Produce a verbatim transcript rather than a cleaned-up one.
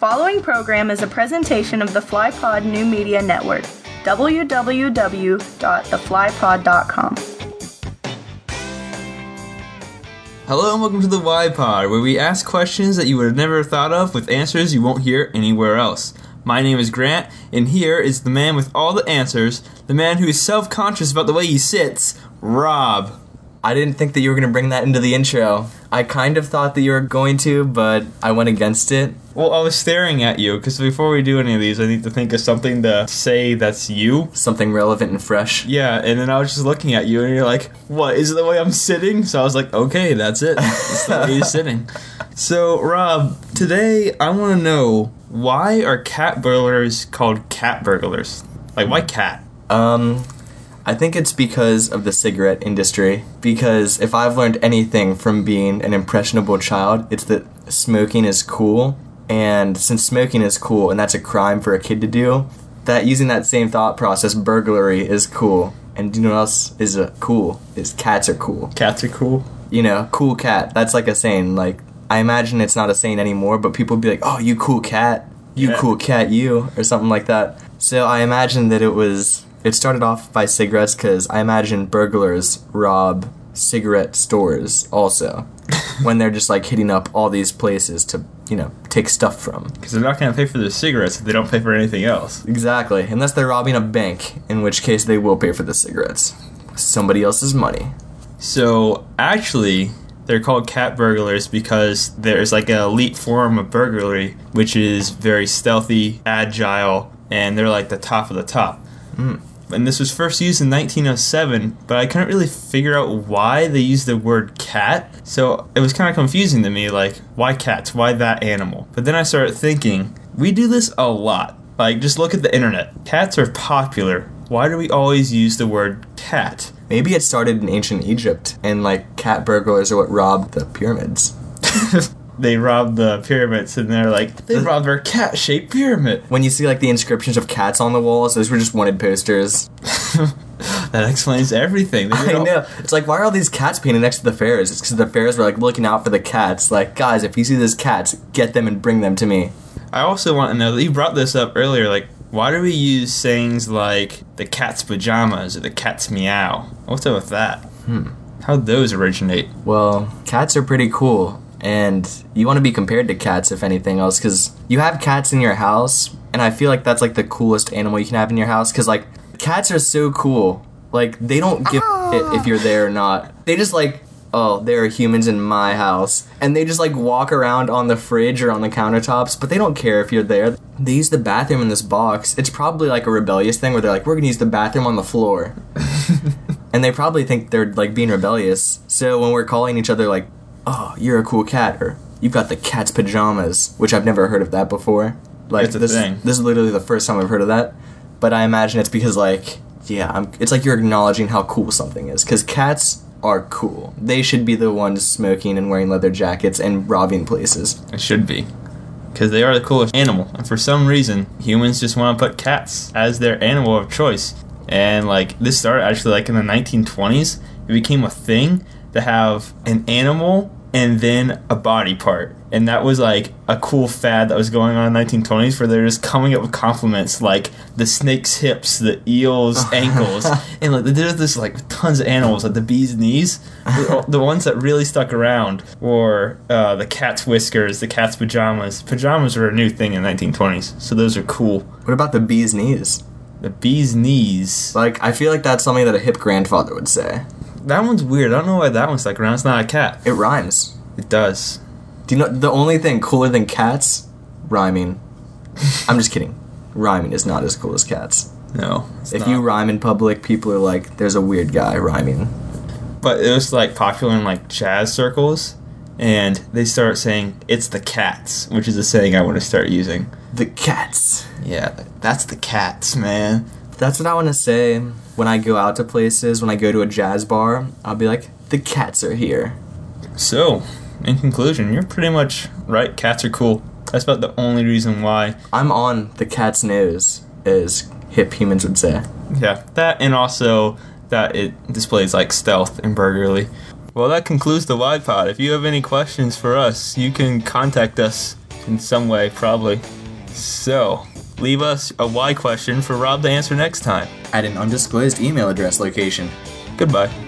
following program is a presentation of the FlyPod New Media Network. w w w dot the fly pod dot com. Hello and welcome to the Y-Pod, where we ask questions that you would have never thought of with answers you won't hear anywhere else. My name is Grant, and here is the man with all the answers, the man who is self-conscious about the way he sits, Rob. I didn't think that you were going to bring that into the intro. I kind of thought that you were going to, but I went against it. Well, I was staring at you, because before we do any of these, I need to think of something to say that's you. Something relevant and fresh. Yeah, and then I was just looking at you, and you're like, what, is it the way I'm sitting? So I was like, okay, that's it. That's the way you're sitting. So, Rob, today I want to know, why are cat burglars called cat burglars? Like, why cat? Um... I think it's because of the cigarette industry. Because if I've learned anything from being an impressionable child, it's that smoking is cool. And since smoking is cool, and that's a crime for a kid to do, that using that same thought process, burglary is cool. And you know what else is uh, cool? Is cats are cool. Cats are cool? You know, cool cat. That's like a saying. Like, I imagine it's not a saying anymore, but people be like, oh, you cool cat. You Yeah. cool cat, you. Or something like that. So I imagine that it was... It started off by cigarettes because I imagine burglars rob cigarette stores also when they're just like hitting up all these places to, you know, take stuff from. Because they're not going to pay for their cigarettes if they don't pay for anything else. Exactly. Unless they're robbing a bank, in which case they will pay for the cigarettes. Somebody else's money. So, actually, they're called cat burglars because there's like an elite form of burglary, which is very stealthy, agile, and they're like the top of the top. Mm. And this was first used in nineteen oh seven, but I couldn't really figure out why they used the word cat. So it was kind of confusing to me, like, why cats? Why that animal? But then I started thinking, we do this a lot. Like, just look at the internet. Cats are popular. Why do we always use the word cat? Maybe it started in ancient Egypt, and like cat burglars are what robbed the pyramids. They robbed the pyramids, and they're like, they robbed our cat-shaped pyramid. When you see like the inscriptions of cats on the walls, those were just wanted posters. That explains everything. They I all- know. It's like, why are all these cats painted next to the pharaohs? It's because the pharaohs were like looking out for the cats. Like, guys, if you see these cats, get them and bring them to me. I also want to know that you brought this up earlier, like, why do we use sayings like the cat's pajamas or the cat's meow? What's up with that? Hmm. How'd those originate? Well, cats are pretty cool. And you want to be compared to cats, if anything else, because you have cats in your house, and I feel like that's like the coolest animal you can have in your house, because like cats are so cool. Like, they don't give a shit if you're there or not. They just like, oh, there are humans in my house, and they just like walk around on the fridge or on the countertops, but they don't care if you're there. They use the bathroom in this box. It's probably like a rebellious thing where they're like, we're gonna use the bathroom on the floor. And they probably think they're like being rebellious. So when we're calling each other like, oh, you're a cool cat, or you've got the cat's pajamas, which I've never heard of that before. Like, It's a this, thing. This is literally the first time I've heard of that. But I imagine it's because, like, yeah, I'm, it's like you're acknowledging how cool something is. Because cats are cool. They should be the ones smoking and wearing leather jackets and robbing places. It should be. Because they are the coolest animal. And for some reason, humans just want to put cats as their animal of choice. And, like, this started actually, like, in the nineteen twenties. It became a thing to have an animal and then a body part. And that was like a cool fad that was going on in the nineteen twenties where they're just coming up with compliments like the snake's hips, the eel's ankles, and like there's this like tons of animals, like the bee's knees. The ones that really stuck around were uh, the cat's whiskers, the cat's pajamas. Pajamas were a new thing in the nineteen twenties, so those are cool. What about the bee's knees? The bee's knees. Like, I feel like that's something that a hip grandfather would say. That one's weird. I don't know why that one's stuck around. It's not a cat. It rhymes. It does. Do you know the only thing cooler than cats? Rhyming. I'm just kidding. Rhyming is not as cool as cats. No. If not. you rhyme in public, people are like, there's a weird guy rhyming. But it was like popular in like jazz circles, and they start saying it's the cats, which is a saying I want to start using. The cats. Yeah, that's the cats, man. That's what I want to say when I go out to places. When I go to a jazz bar, I'll be like, the cats are here. So, in conclusion, you're pretty much right. Cats are cool. That's about the only reason why. I'm on the cat's nose, as hip humans would say. Yeah, that, and also that it displays like stealth and burglary. Well, that concludes the Y-Pod. If you have any questions for us, you can contact us in some way, probably. So, leave us a why question for Rob to answer next time. At an undisclosed email address location. Goodbye.